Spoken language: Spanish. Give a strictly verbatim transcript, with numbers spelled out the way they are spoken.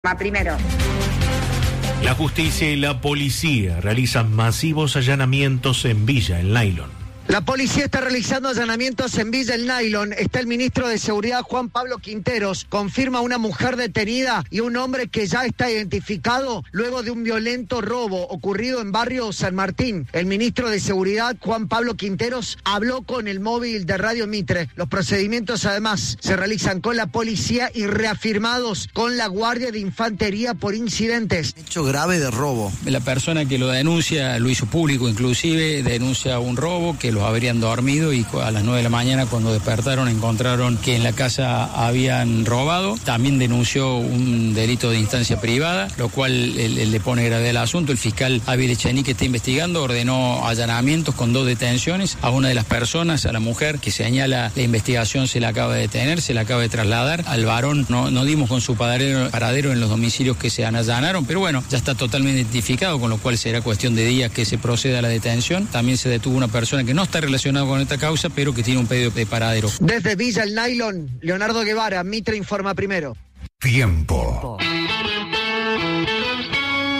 Primero. La justicia y la policía realizan masivos allanamientos en Villa El Nylon. La policía está realizando allanamientos en Villa El Nylon. Está el ministro de Seguridad, Juan Pablo Quinteros. Confirma una mujer detenida y un hombre que ya está identificado luego de un violento robo ocurrido en barrio San Martín. El ministro de Seguridad, Juan Pablo Quinteros, habló con el móvil de Radio Mitre. Los procedimientos, además, se realizan con la policía y reafirmados con la Guardia de Infantería por incidentes. Hecho grave de robo. La persona que lo denuncia lo hizo público, inclusive denuncia un robo que los habrían dormido y a las nueve de la mañana cuando despertaron encontraron que en la casa habían robado. También denunció un delito de instancia privada, lo cual él, él le pone grave al asunto. El fiscal Ávila Echenique está investigando, ordenó allanamientos con dos detenciones a una de las personas, a la mujer que señala la investigación se la acaba de detener, se la acaba de trasladar. Al varón no, no dimos con su paradero, paradero en los domicilios que se allanaron, pero bueno, ya está totalmente identificado, con lo cual será cuestión de días que se proceda a la detención. También se detuvo una persona que no está relacionado con esta causa, pero que tiene un pedido de paradero. Desde Villa El Nylon, Leonardo Guevara, Mitre informa primero. Tiempo.